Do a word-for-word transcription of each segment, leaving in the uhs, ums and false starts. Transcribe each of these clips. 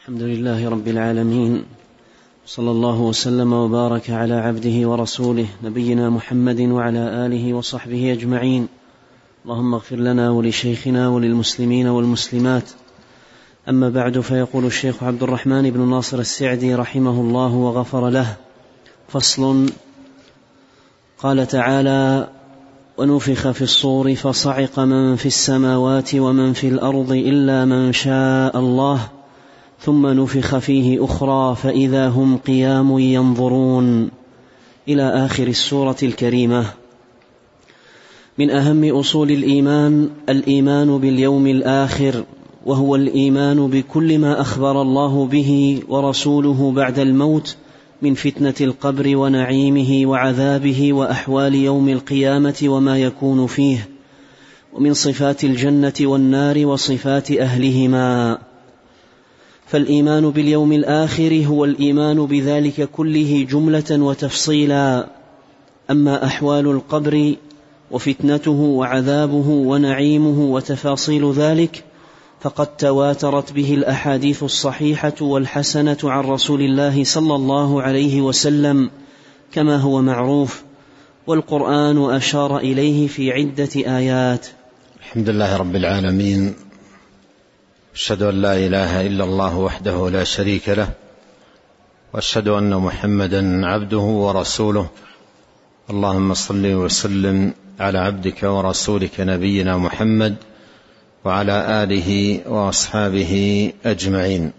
الحمد لله رب العالمين، صلى الله وسلم وبارك على عبده ورسوله نبينا محمد وعلى آله وصحبه أجمعين. اللهم اغفر لنا ولشيخنا وللمسلمين والمسلمات. أما بعد، فيقول الشيخ عبد الرحمن بن ناصر السعدي رحمه الله وغفر له: فصل. قال تعالى: ونفخ في الصور فصعق من في السماوات ومن في الأرض إلا من شاء الله ثم نفخ فيه أخرى فإذا هم قيام ينظرون، إلى آخر السورة الكريمة. من أهم أصول الإيمان الإيمان باليوم الآخر، وهو الإيمان بكل ما أخبر الله به ورسوله بعد الموت من فتنة القبر ونعيمه وعذابه وأحوال يوم القيامة وما يكون فيه، ومن صفات الجنة والنار وصفات أهلهما. فالإيمان باليوم الآخر هو الإيمان بذلك كله جملة وتفصيلا. أما أحوال القبر وفتنته وعذابه ونعيمه وتفاصيل ذلك فقد تواترت به الأحاديث الصحيحة والحسنة عن رسول الله صلى الله عليه وسلم كما هو معروف، والقرآن أشار إليه في عدة آيات. الحمد لله رب العالمين، أشهد أن لا إله إلا الله وحده لا شريك له، وأشهد أن محمدا عبده ورسوله. اللهم صل وسلم على عبدك ورسولك نبينا محمد وعلى آله وأصحابه أجمعين.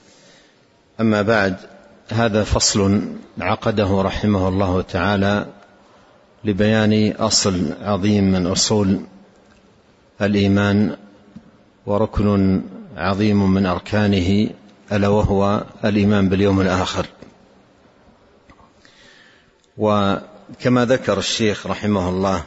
أما بعد، هذا فصل عقده رحمه الله تعالى لبيان أصل عظيم من أصول الإيمان وركن عظيم من أركانه، ألا وهو الإيمان باليوم الآخر. وكما ذكر الشيخ رحمه الله،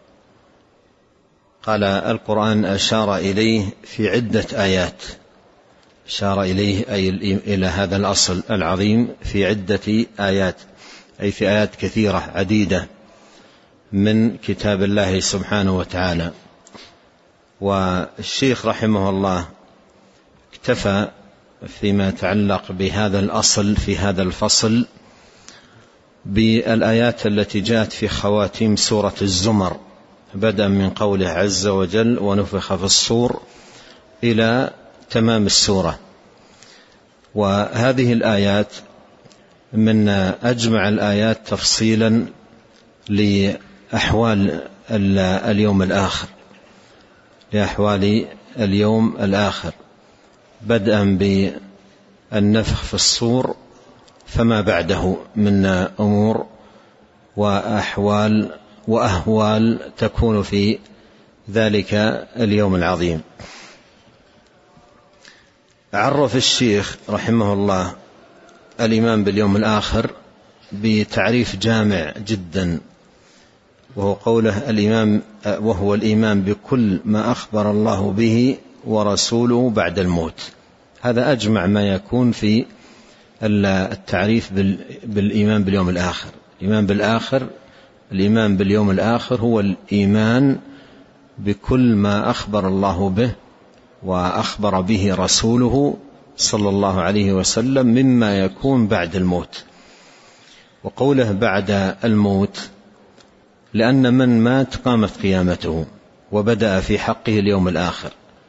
قال: القرآن أشار إليه في عدة آيات. أشار إليه أي إلى هذا الأصل العظيم في عدة آيات، أي في آيات كثيرة عديدة من كتاب الله سبحانه وتعالى. والشيخ رحمه الله اكتفى فيما يتعلق بهذا الأصل في هذا الفصل بالآيات التي جاءت في خواتيم سورة الزمر، بدءا من قوله عز وجل: ونفخ في الصور، إلى تمام السورة. وهذه الآيات من أجمع الآيات تفصيلا لأحوال اليوم الآخر لأحوال اليوم الآخر بدءا بالنفخ في الصور فما بعده من أمور وأحوال وأهوال تكون في ذلك اليوم العظيم. عرف الشيخ رحمه الله الإيمان باليوم الآخر بتعريف جامع جدا، وهو قوله الإيمان وهو الإيمان بكل ما أخبر الله به ورسوله بعد الموت. هذا أجمع ما يكون في التعريف بالإيمان باليوم الآخر. الإيمان بالآخر الإيمان باليوم الآخر هو الإيمان بكل ما أخبر الله به وأخبر به رسوله صلى الله عليه وسلم مما يكون بعد الموت. وقوله بعد الموت لأن من مات قامت قيامته وبدأ في حقه اليوم الآخر،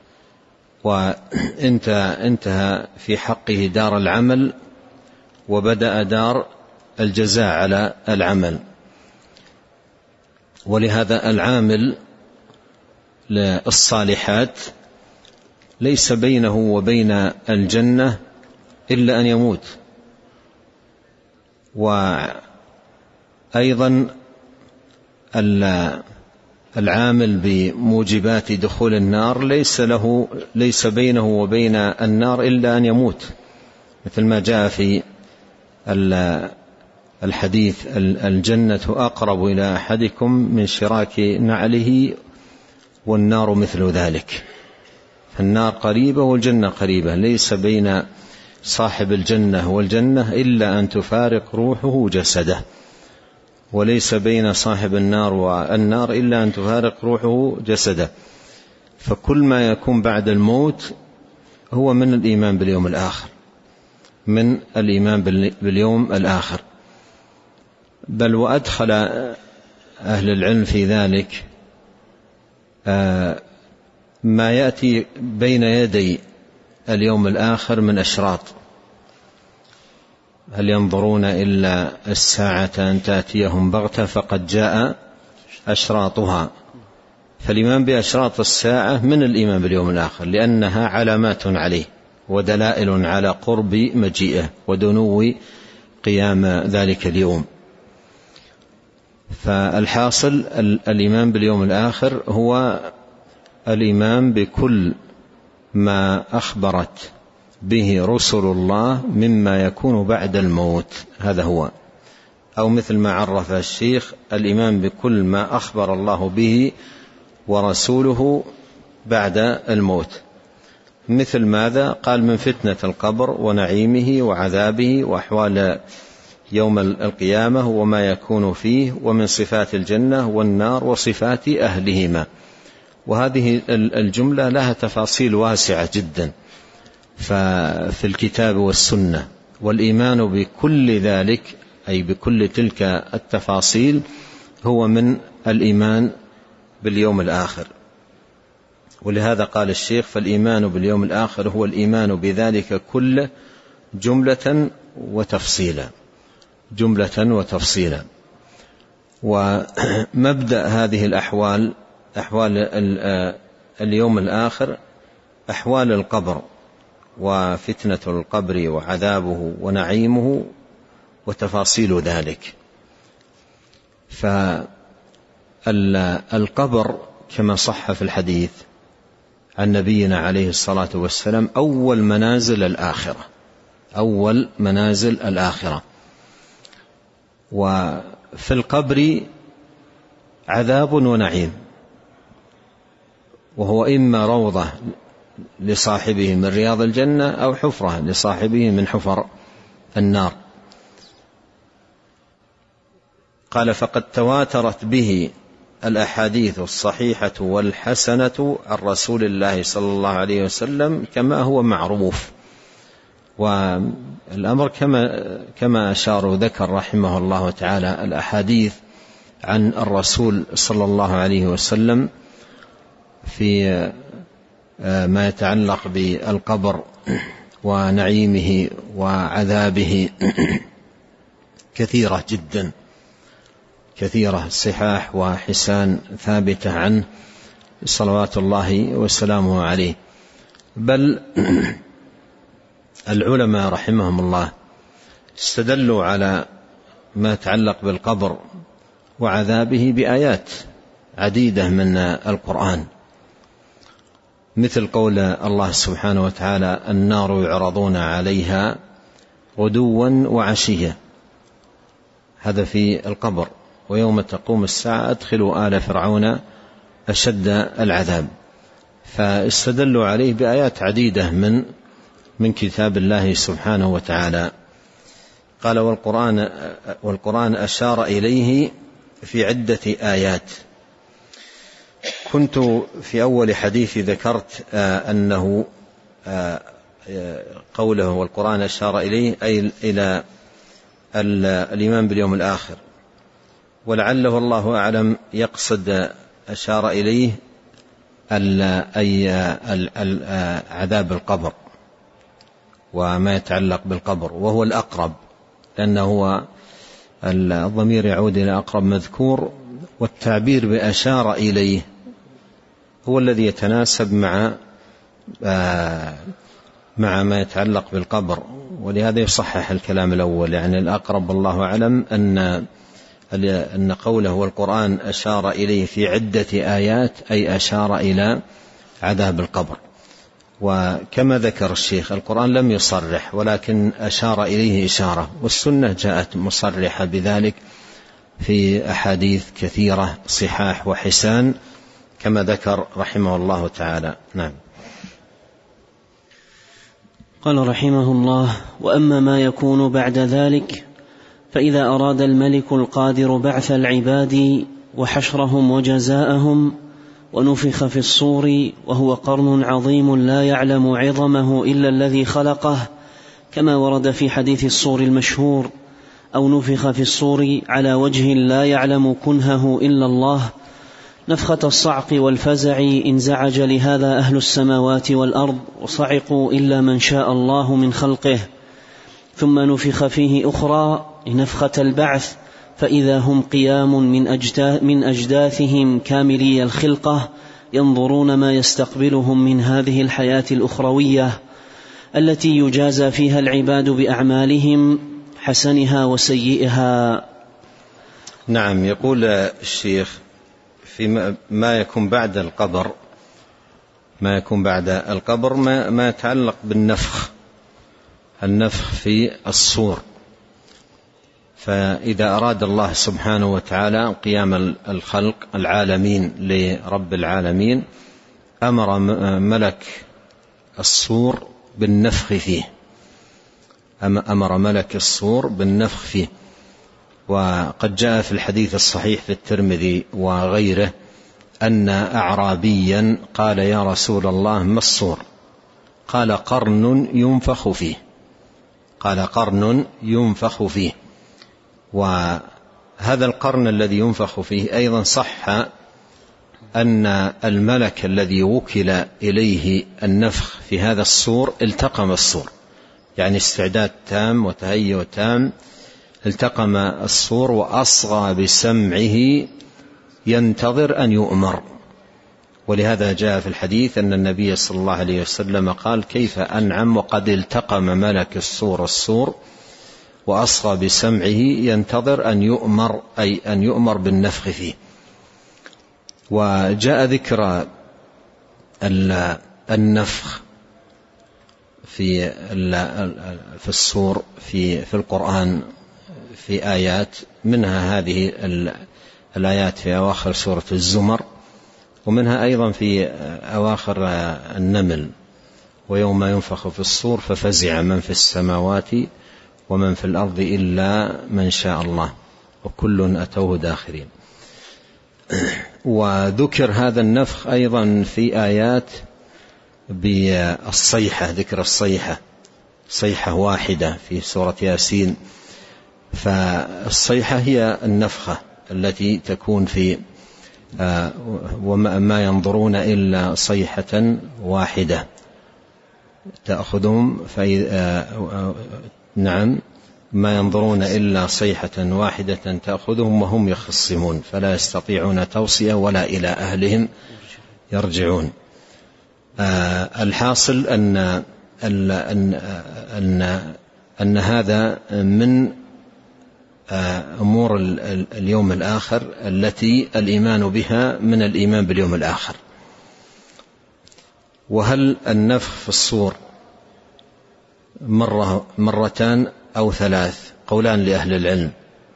وانتهى في حقه دار العمل وبدأ دار الجزاء على العمل. ولهذا العامل للصالحات ليس بينه وبين الجنة إلا أن يموت. وأيضا العامل بموجبات دخول النار ليس له ليس بينه وبين النار إلا أن يموت، مثل ما جاء في الحديث: الجنة أقرب إلى أحدكم من شراك نعله والنار مثل ذلك. فالنار قريبة والجنة قريبة، ليس بين صاحب الجنة والجنة إلا أن تفارق روحه جسده، وليس بين صاحب النار والنار إلا أن تفارق روحه جسده. فكل ما يكون بعد الموت هو من الإيمان باليوم الآخر. من الإيمان باليوم الآخر. بل وأدخل أهل العلم في ذلك ما يأتي بين يدي اليوم الآخر من أشراط. هل ينظرون إلا الساعة أن تأتيهم بغتة فقد جاء أشراطها. فالإيمان بأشراط الساعة من الإيمان باليوم الآخر، لأنها علامات عليه ودلائل على قرب مجيئه ودنو قيام ذلك اليوم. فالحاصل الإيمان باليوم الآخر هو الإيمان بكل ما أخبرت به رسل الله مما يكون بعد الموت، هذا هو. أو مثل ما عرف الشيخ الإيمان بكل ما أخبر الله به ورسوله بعد الموت. مثل ماذا؟ قال من فتنة القبر ونعيمه وعذابه وأحوال يوم القيامة وما يكون فيه، ومن صفات الجنة والنار وصفات أهلهما. وهذه الجملة لها تفاصيل واسعة جدا في الكتاب والسنة، والإيمان بكل ذلك أي بكل تلك التفاصيل هو من الإيمان باليوم الآخر. ولهذا قال الشيخ فالإيمان باليوم الآخر هو الإيمان بذلك كله جملة وتفصيلا، جملة وتفصيلا. ومبدأ هذه الأحوال أحوال اليوم الآخر أحوال القبر وفتنة القبر وعذابه ونعيمه وتفاصيل ذلك. فالقبر كما صح في الحديث عن نبينا عليه الصلاة والسلام أول منازل الآخرة، أول منازل الآخرة. وفي القبر عذاب ونعيم، وهو إما روضة لصاحبه من رياض الجنة أو حفرة لصاحبه من حفر النار. قال فقد تواترت به الأحاديث الصحيحة والحسنة عن رسول الله صلى الله عليه وسلم كما هو معروف. والأمر كما كما أشار وذكر رحمه الله تعالى الأحاديث عن الرسول صلى الله عليه وسلم في ما يتعلق بالقبر ونعيمه وعذابه كثيرة جدا، كثيرة صحاح وحسان ثابتة عنه صلوات الله وسلامه عليه. بل العلماء رحمهم الله استدلوا على ما يتعلق بالقبر وعذابه بآيات عديدة من القرآن، مثل قول الله سبحانه وتعالى النار يعرضون عليها غدوا وعشيا، هذا في القبر. ويوم تقوم الساعة أدخلوا آل فرعون أشد العذاب. فاستدلوا عليه بآيات عديدة من من كتاب الله سبحانه وتعالى. قال والقرآن, والقرآن أشار إليه في عدة آيات. كنت في أول حديث ذكرت أنه قوله والقرآن أشار إليه أي إلى الإيمان باليوم الآخر، ولعله الله أعلم يقصد أشار إليه أي عذاب القبر وما يتعلق بالقبر، وهو الأقرب لأنه هو الضمير يعود إلى أقرب مذكور، والتعبير بأشار إليه هو الذي يتناسب مع مع ما يتعلق بالقبر. ولهذا يصحح الكلام الأول، يعني الأقرب والله أعلم أن أن قوله والقرآن أشار إليه في عدة آيات أي أشار إلى عذاب القبر. وكما ذكر الشيخ القرآن لم يصرح ولكن أشار إليه إشارة، والسنة جاءت مصرحة بذلك في أحاديث كثيرة صحاح وحسان كما ذكر رحمه الله تعالى. نعم. قال رحمه الله: وأما ما يكون بعد ذلك فإذا أراد الملك القادر بعث العباد وحشرهم وجزاءهم ونفخ في الصور وهو قرن عظيم لا يعلم عظمه إلا الذي خلقه، كما ورد في حديث الصور المشهور: أو نفخ في الصور على وجه لا يعلم كنهه إلا الله. نفخة الصعق والفزع انزعج لهذا أهل السماوات والأرض وصعقوا إلا من شاء الله من خلقه. ثم نفخ فيه أخرى نفخة البعث، فإذا هم قيام من أجداثهم كاملي الخلقة ينظرون ما يستقبلهم من هذه الحياة الأخروية التي يجازى فيها العباد بأعمالهم حسنها وسيئها. نعم. يقول الشيخ: في ما يكون بعد القبر ما يكون بعد القبر ما, ما يتعلق بالنفخ النفخ في الصور. فإذا أراد الله سبحانه وتعالى قيام الخلق العالمين لرب العالمين أمر ملك الصور بالنفخ فيه أمر ملك الصور بالنفخ فيه. وقد جاء في الحديث الصحيح في الترمذي وغيره أن أعرابيا قال: يا رسول الله ما الصور؟ قال: قرن ينفخ فيه قال قرن ينفخ فيه. وهذا القرن الذي ينفخ فيه أيضا صح أن الملك الذي وكل إليه النفخ في هذا الصور التقم الصور، يعني استعداد تام وتهيؤ تام. التقم الصور وأصغى بسمعه ينتظر أن يؤمر. ولهذا جاء في الحديث أن النبي صلى الله عليه وسلم قال: كيف أنعم وقد التقم ملك الصور الصور وأصغى بسمعه ينتظر أن يؤمر، أي أن يؤمر بالنفخ فيه. وجاء ذكر النفخ في في الصور في في القرآن في آيات، منها هذه الآيات في أواخر سورة الزمر، ومنها أيضا في أواخر النمل: ويوم ينفخ في الصور ففزع من في السماوات ومن في الأرض إلا من شاء الله وكل أتوه داخرين. وذكر هذا النفخ أيضا في آيات بالصيحة، ذكر الصيحة صيحة واحدة في سورة ياسين. فالصيحة هي النفخة التي تكون في وما ينظرون إلا صيحة واحدة تأخذهم فإذا نعم ما ينظرون إلا صيحة واحدة تأخذهم وهم يخصمون فلا يستطيعون توصية ولا إلى أهلهم يرجعون. الحاصل أن أن أن أن هذا من أمور اليوم الآخر التي الإيمان بها من الإيمان باليوم الآخر. وهل النفخ في الصور مرة مرتان أو ثلاث؟ قولان لأهل العلم.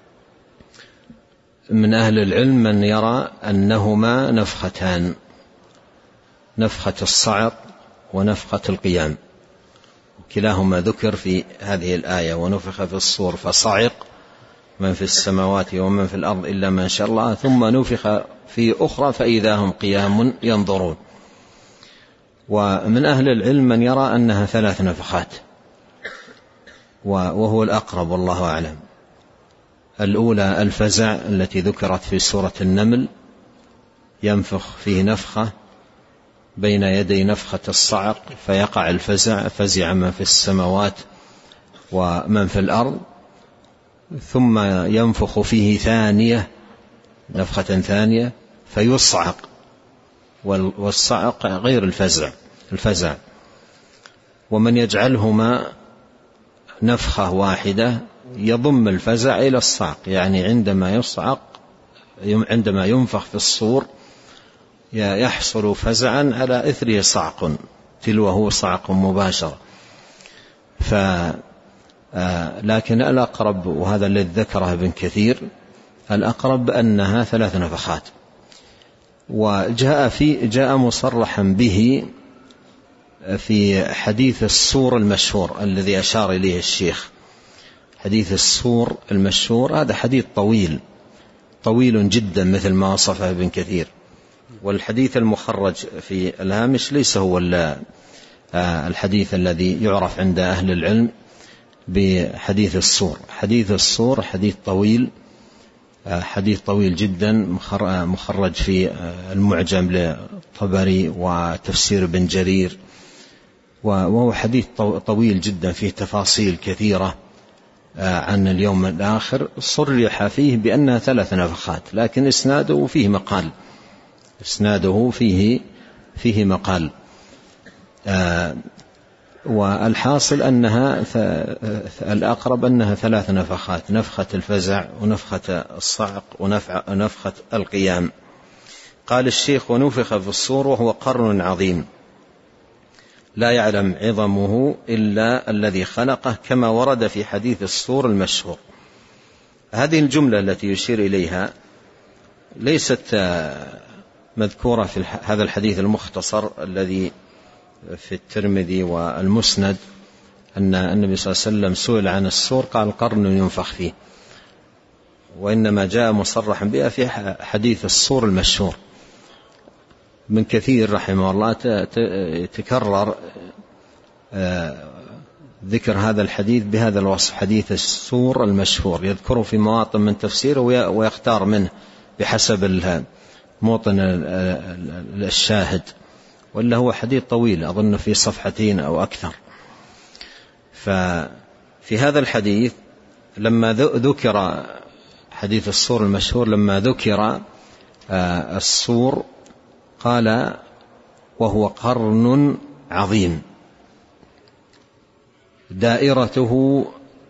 من أهل العلم من يرى أنهما نفختان، نفخة الصعق ونفخة القيام، كلاهما ذكر في هذه الآية: ونفخ في الصور فصعق من في السماوات ومن في الأرض إلا من شاء الله ثم نفخ في أخرى فإذا هم قيام ينظرون. ومن أهل العلم من يرى أنها ثلاث نفخات، وهو الأقرب والله أعلم. الأولى الفزع التي ذكرت في سورة النمل، ينفخ فيه نفخة بين يدي نفخة الصعق فيقع الفزع، فزع من في السماوات ومن في الأرض، ثم ينفخ فيه ثانية نفخة ثانية فيصعق، والصعق غير الفزع الفزع ومن يجعلهما نفخة واحدة يضم الفزع إلى الصعق، يعني عندما يصعق عندما ينفخ في الصور يحصل فزعا على إثره صعق تلوه صعق مباشر. ف لكن الأقرب، وهذا الذي ذكره ابن كثير، الأقرب أنها ثلاث نفخات. وجاء في جاء مصرحا به في حديث الصور المشهور الذي أشار إليه الشيخ. حديث الصور المشهور هذا حديث طويل طويل جدا مثل ما وصفه ابن كثير، والحديث المخرج في الهامش ليس هو الحديث الذي يعرف عند أهل العلم بحديث الصور. حديث الصور حديث طويل، حديث طويل جدا، مخرج في المعجم للطبري وتفسير ابن جرير، وهو حديث طويل جدا فيه تفاصيل كثيرة عن اليوم الآخر. صرح فيه بأنها ثلاث نفخات، لكن إسناده فيه مقال، إسناده فيه فيه مقال. والحاصل أنها الأقرب أنها ثلاث نفخات: نفخة الفزع ونفخة الصعق ونفخة القيام. قال الشيخ: ونفخ في الصور وهو قرن عظيم لا يعلم عظمه إلا الذي خلقه، كما ورد في حديث الصور المشهور. هذه الجملة التي يشير إليها ليست مذكورة في هذا الحديث المختصر الذي في الترمذي والمسند، أن النبي صلى الله عليه وسلم سئل عن الصور قال: قرن ينفخ فيه، وإنما جاء مصرحا بها في حديث الصور المشهور. من كثير رحمه الله تكرر ذكر هذا الحديث بهذا الوصف: حديث الصور المشهور، يذكره في مواطن من تفسيره ويختار منه بحسب موطن الشاهد، ولا هو حديث طويل أظن في صفحتين أو أكثر. ففي هذا الحديث لما ذكر حديث الصور المشهور، لما ذكر الصور قال: وهو قرن عظيم دائرته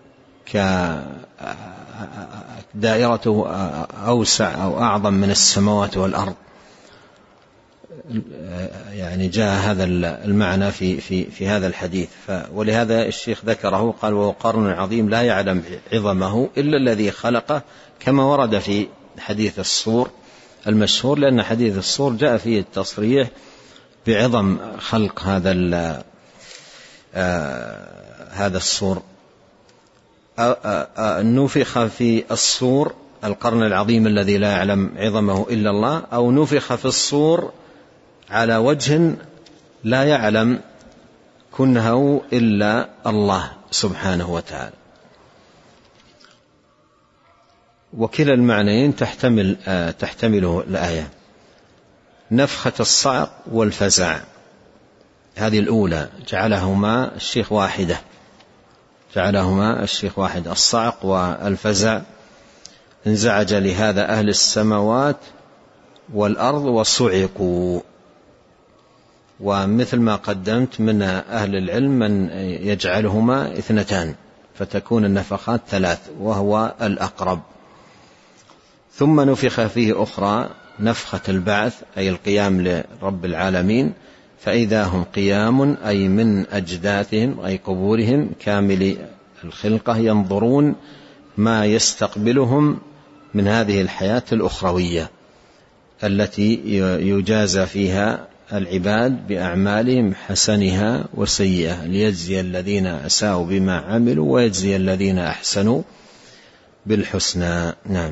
كدائرته أوسع أو أعظم من السماوات والأرض. يعني جاء هذا المعنى في في في هذا الحديث، ولهذا الشيخ ذكره قال: وهو قرن عظيم لا يعلم عظمه إلا الذي خلقه، كما ورد في حديث الصور المشهور، لأن حديث الصور جاء فيه التصريح بعظم خلق هذا هذا الصور. نفخ في الصور القرن العظيم الذي لا يعلم عظمه إلا الله، أو نفخ في الصور على وجه لا يعلم كنهه إلا الله سبحانه وتعالى. وكلا المعنيين تحتمل تحتمله الآية. نفخة الصعق والفزع هذه الأولى جعلهما الشيخ واحدة، جعلهما الشيخ واحد. الصعق والفزع انزعج لهذا أهل السماوات والأرض وصعقوا. ومثل ما قدمت من أهل العلم من يجعلهما اثنتان، فتكون النفخات ثلاث، وهو الأقرب. ثم نفخ فيه أخرى نفخة البعث، أي القيام لرب العالمين، فإذا هم قيام، أي من أجداثهم أي قبورهم كامل الخلقة، ينظرون ما يستقبلهم من هذه الحياة الأخروية التي يجازى فيها العباد بأعمالهم حسنها وسيئها، ليجزي الذين أساءوا بما عملوا ويجزي الذين أحسنوا بالحسنى. نعم.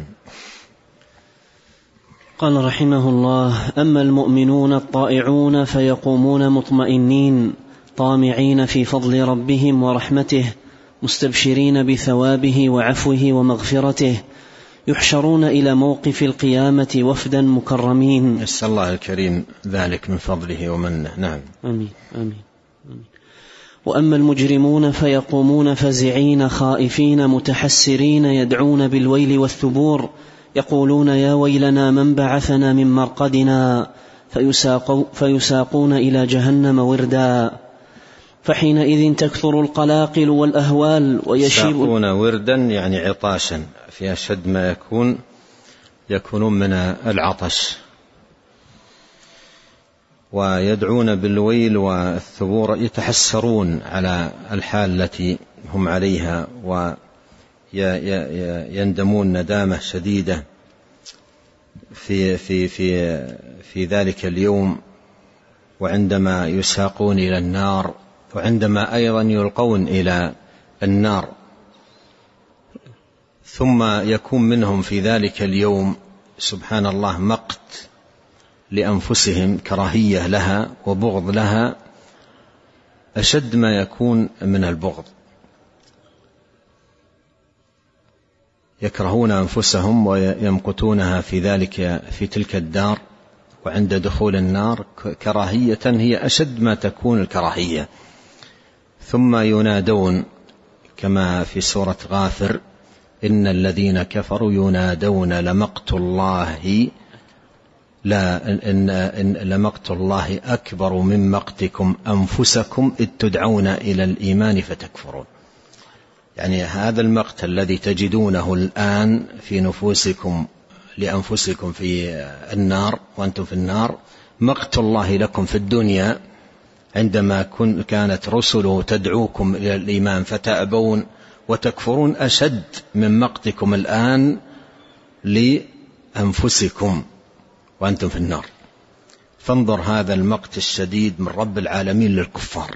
قال رحمه الله: أما المؤمنون الطائعون فيقومون مطمئنين طامعين في فضل ربهم ورحمته، مستبشرين بثوابه وعفوه ومغفرته، يحشرون إلى موقف القيامة وفدا مكرمين. نسأل الله الكريم ذلك من فضله ومنه. نعم. آمين آمين آمين. وأما المجرمون فيقومون فزعين خائفين متحسرين، يدعون بالويل والثبور، يقولون: يا ويلنا من بعثنا من مرقدنا، فيساقو فيساقون إلى جهنم وردا، فحينئذ تكثر القلاقل والأهوال ويشيب. يساقون وردا يعني عطاشا، في أشد ما يكون يكونون من العطش. ويدعون بالويل والثبور، يتحسرون على الحال التي هم عليها، ويندمون ندامة شديدة في في في في ذلك اليوم، وعندما يساقون إلى النار، وعندما أيضا يلقون إلى النار. ثم يكون منهم في ذلك اليوم سبحان الله مقت لأنفسهم، كراهية لها وبغض لها، أشد ما يكون من البغض. يكرهون أنفسهم ويمقتونها في ذلك في تلك الدار، وعند دخول النار كراهية هي أشد ما تكون الكراهية. ثم ينادون كما في سورة غافر: إن الذين كفروا ينادون لمقت الله لا إن إن لمقت الله أكبر من مقتكم أنفسكم إذ تدعون إلى الإيمان فتكفرون. يعني هذا المقت الذي تجدونه الآن في نفوسكم لأنفسكم في النار وأنتم في النار، مقت الله لكم في الدنيا عندما كانت رسله تدعوكم إلى الإيمان فتأبون وتكفرون أشد من مقتكم الآن لأنفسكم وأنتم في النار. فانظر هذا المقت الشديد من رب العالمين للكفار.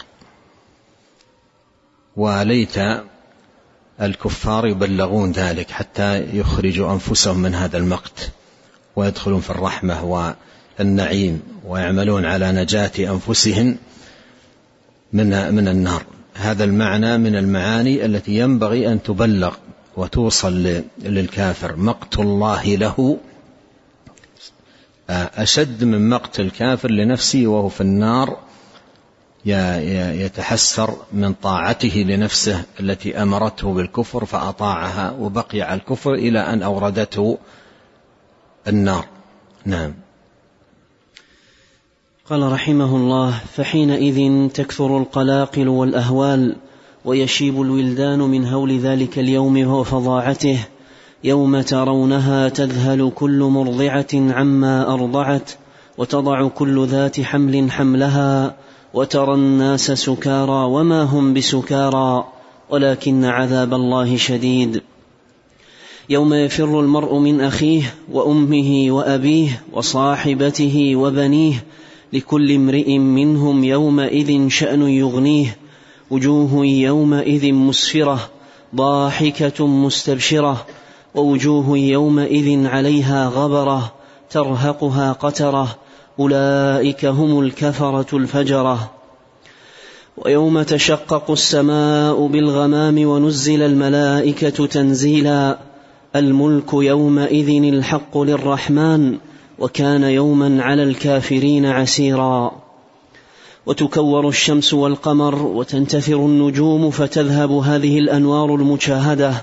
وليت الكفار يبلغون ذلك حتى يخرجوا أنفسهم من هذا المقت ويدخلون في الرحمة والنعيم ويعملون على نجاة أنفسهم من من النار. هذا المعنى من المعاني التي ينبغي أن تبلغ وتوصل للكافر. مقت الله له أشد من مقت الكافر لنفسه وهو في النار، يتحسر من طاعته لنفسه التي أمرته بالكفر فأطاعها وبقي على الكفر إلى أن أوردته النار. نعم. قال رحمه الله: فحينئذ تكثر القلاقل والأهوال ويشيب الولدان من هول ذلك اليوم وفظاعته، يوم ترونها تذهل كل مرضعة عما أرضعت وتضع كل ذات حمل حملها وترى الناس سكارى وما هم بسكارى ولكن عذاب الله شديد. يوم يفر المرء من أخيه وأمه وأبيه وصاحبته وبنيه لكل امرئ منهم يومئذ شأن يغنيه، وجوه يومئذ مسفرة ضاحكة مستبشرة ووجوه يومئذ عليها غبرة ترهقها قترة أولئك هم الكفرة الفجرة. ويوم تشقق السماء بالغمام ونزل الملائكة تنزيلا، الملك يومئذ الحق للرحمن وكان يوما على الكافرين عسيرا. وتكور الشمس والقمر وتنتثر النجوم فتذهب هذه الأنوار المشاهدة،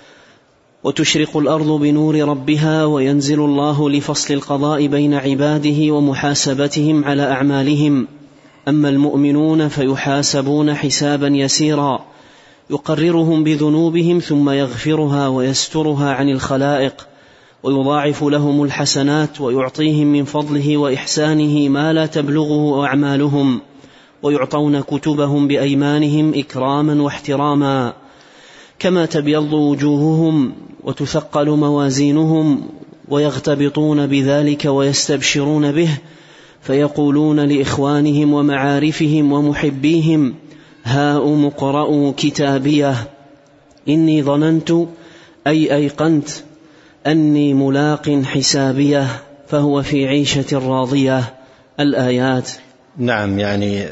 وتشرق الأرض بنور ربها، وينزل الله لفصل القضاء بين عباده ومحاسبتهم على أعمالهم. أما المؤمنون فيحاسبون حسابا يسيرا يقررهم بذنوبهم ثم يغفرها ويسترها عن الخلائق، ويضاعف لهم الحسنات ويعطيهم من فضله وإحسانه ما لا تبلغه أعمالهم، ويعطون كتبهم بأيمانهم إكراما واحتراما، كما تبيض وجوههم وتثقل موازينهم، ويغتبطون بذلك ويستبشرون به، فيقولون لإخوانهم ومعارفهم ومحبيهم: هاؤم اقرءوا كتابيه إني ظننت أي أيقنت أني ملاق حسابيه فهو في عيشة راضية. الآيات. نعم. يعني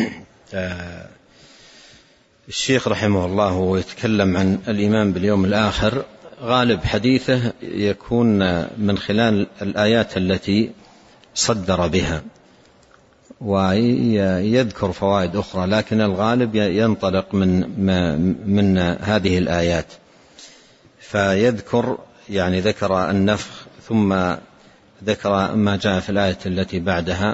الشيخ رحمه الله ويتكلم عن الإيمان باليوم الآخر، غالب حديثه يكون من خلال الآيات التي صدر بها، ويذكر فوائد أخرى، لكن الغالب ينطلق من من هذه الآيات. فيذكر يعني ذكر النفخ ثم ذكر ما جاء في الآية التي بعدها: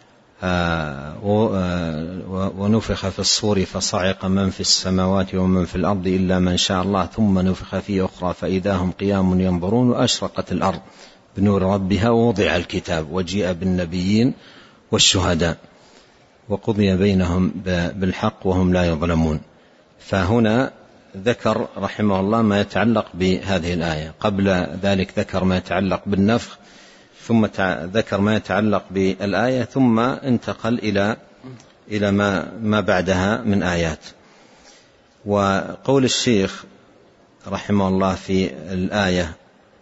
ونفخ في الصور فصعق من في السماوات ومن في الأرض إلا من شاء الله ثم نفخ فيه أخرى فإذا هم قيام ينظرون وأشرقت الأرض بنور ربها ووضع الكتاب وجيء بالنبيين والشهداء وقضي بينهم بالحق وهم لا يظلمون. فهنا ذكر رحمه الله ما يتعلق بهذه الآية، قبل ذلك ذكر ما يتعلق بالنفخ، ثم ذكر ما يتعلق بالآية، ثم انتقل إلى إلى ما ما بعدها من آيات. وقول الشيخ رحمه الله في الآية: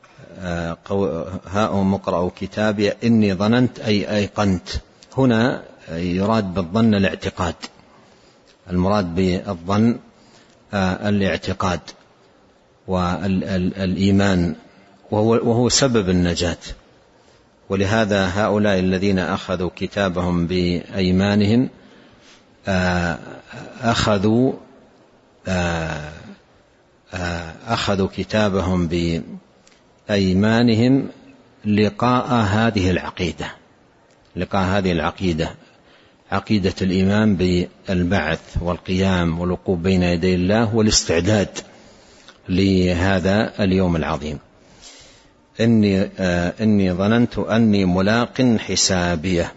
هاؤم اقرءوا كتابي إني ظننت أي أيقنت، هنا يراد بالظن الاعتقاد، المراد بالظن الاعتقاد. والإيمان، وهو سبب النجاة. ولهذا هؤلاء الذين أخذوا كتابهم بأيمانهم أخذوا أخذوا كتابهم بأيمانهم لقاء هذه العقيدة لقاء هذه العقيدة عقيدة الإيمان بالبعث والقيام والوقوف بين يدي الله والاستعداد لهذا اليوم العظيم. إني, آه إني ظننت أني ملاق حسابيه.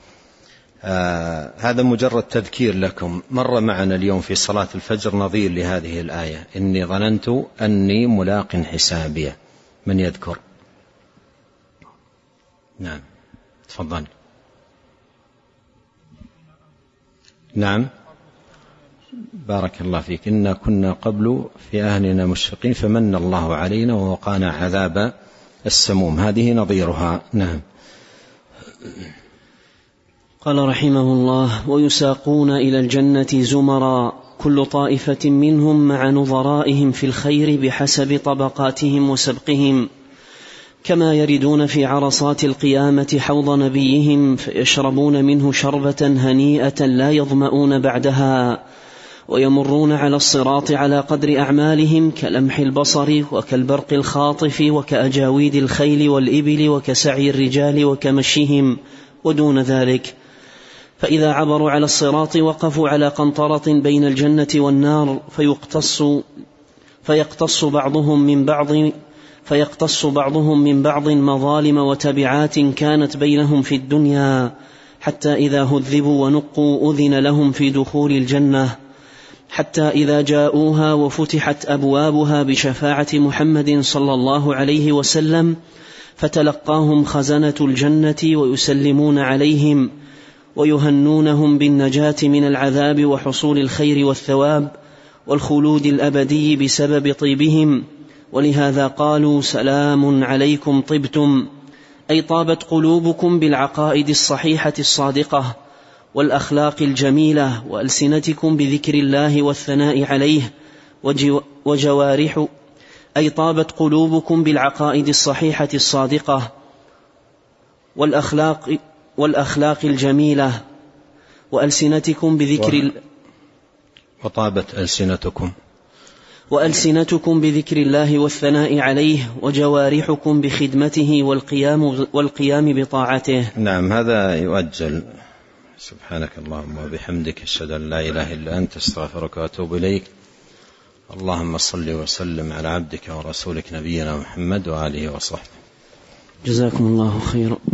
آه هذا مجرد تذكير لكم. مر معنا اليوم في صلاة الفجر نظير لهذه الآية: إني ظننت أني ملاق حسابيه. من يذكر؟ نعم تفضل. نعم بارك الله فيك. إنا كنا قبل في أهلنا مشفقين فمن الله علينا ووقانا عذاب السموم. هذه نظيرها. نعم. قال رحمه الله: ويساقون إلى الجنة زمرا كل طائفة منهم مع نظرائهم في الخير بحسب طبقاتهم وسبقهم، كما يردون في عرصات القيامة حوض نبيهم فيشربون منه شربة هنيئة لا يظمؤون بعدها، ويمرون على الصراط على قدر أعمالهم كلمح البصر وكالبرق الخاطف وكأجاويد الخيل والإبل وكسعي الرجال وكمشيهم ودون ذلك. فإذا عبروا على الصراط وقفوا على قنطرة بين الجنة والنار فيقتص فيقتص بعضهم من بعض فيقتص بعضهم من بعض مظالم وتبعات كانت بينهم في الدنيا، حتى إذا هذبوا ونقوا أذن لهم في دخول الجنة، حتى إذا جاءوها وفتحت أبوابها بشفاعة محمد صلى الله عليه وسلم فتلقاهم خزنة الجنة ويسلمون عليهم ويهنونهم بالنجاة من العذاب وحصول الخير والثواب والخلود الأبدي بسبب طيبهم. ولهذا قالوا: سلام عليكم طبتم، أي طابت قلوبكم بالعقائد الصحيحة الصادقة والأخلاق الجميلة، وألسنتكم بذكر الله والثناء عليه، وجوارح أي طابت قلوبكم بالعقائد الصحيحة الصادقة والأخلاق والأخلاق الجميلة، وألسنتكم بذكر ال... وطابت ألسنتكم وألسنتكم بذكر الله والثناء عليه، وجوارحكم بخدمته والقيام, والقيام بطاعته. نعم هذا يؤجل. سبحانك اللهم وبحمدك، أشهد أن لا إله إلا أنت، استغفرك وأتوب إليك. اللهم صل وسلم على عبدك ورسولك نبينا محمد وآله وصحبه. جزاكم الله خيرا.